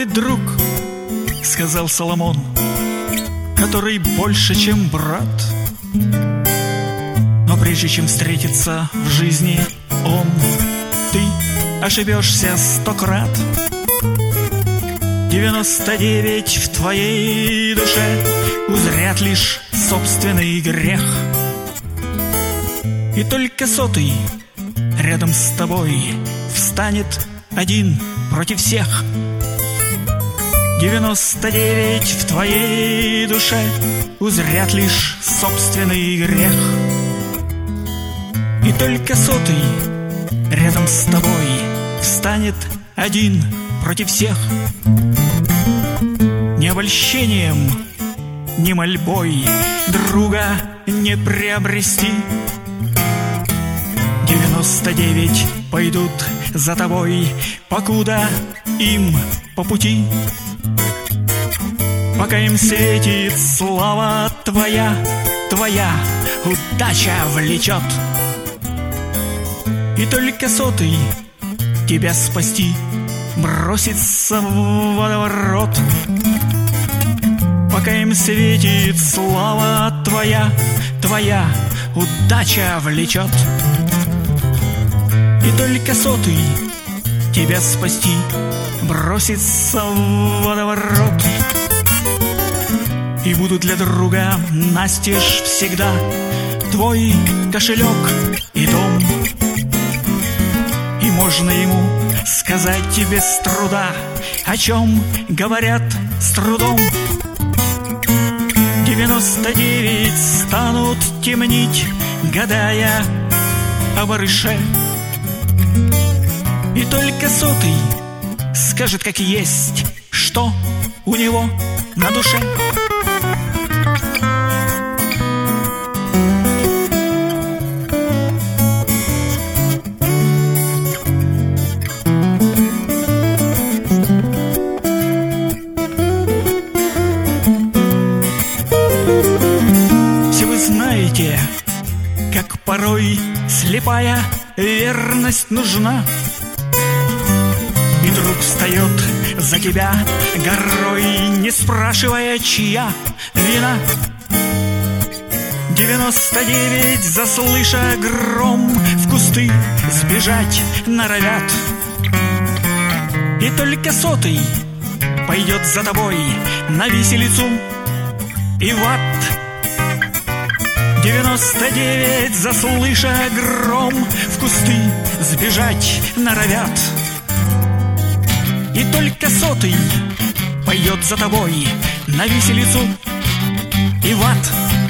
Бывает друг, сказал Соломон, который больше, чем брат. Но прежде чем встретиться в жизни он, ты ошибешься 100 крат. 99 в твоей душе узрят лишь собственный грех. И только 100-й рядом с тобой встанет один против всех. 99 в твоей душе узрят лишь собственный грех. И только 100-й рядом с тобой встанет один против всех. Ни обольщением, ни мольбой друга не приобрести. 99 пойдут за тобой, покуда им по пути. Пока им светит слава твоя, твоя удача влечет. И только 100-й тебя спасти бросится в водоворот. Пока им светит слава твоя, твоя удача влечет. И только 100-й тебя спасти бросится в водоворот. И будут для друга настежь всегда твой кошелек и дом. И можно ему сказать тебе без труда, о чем говорят с трудом. 99 станут темнить, гадая о барыше. И только 100-й скажет, как есть, что у него на душе. Все вы знаете, как порой слепая верность нужна. И друг встает за тебя горой, не спрашивая, чья вина. 99, заслыша гром, в кусты сбежать норовят. И только 100-й пойдет за тобой на виселицу и в ад. 99, заслыша гром, в кусты сбежать норовят. И только 100-й пойдет за тобой на виселицу и в ад.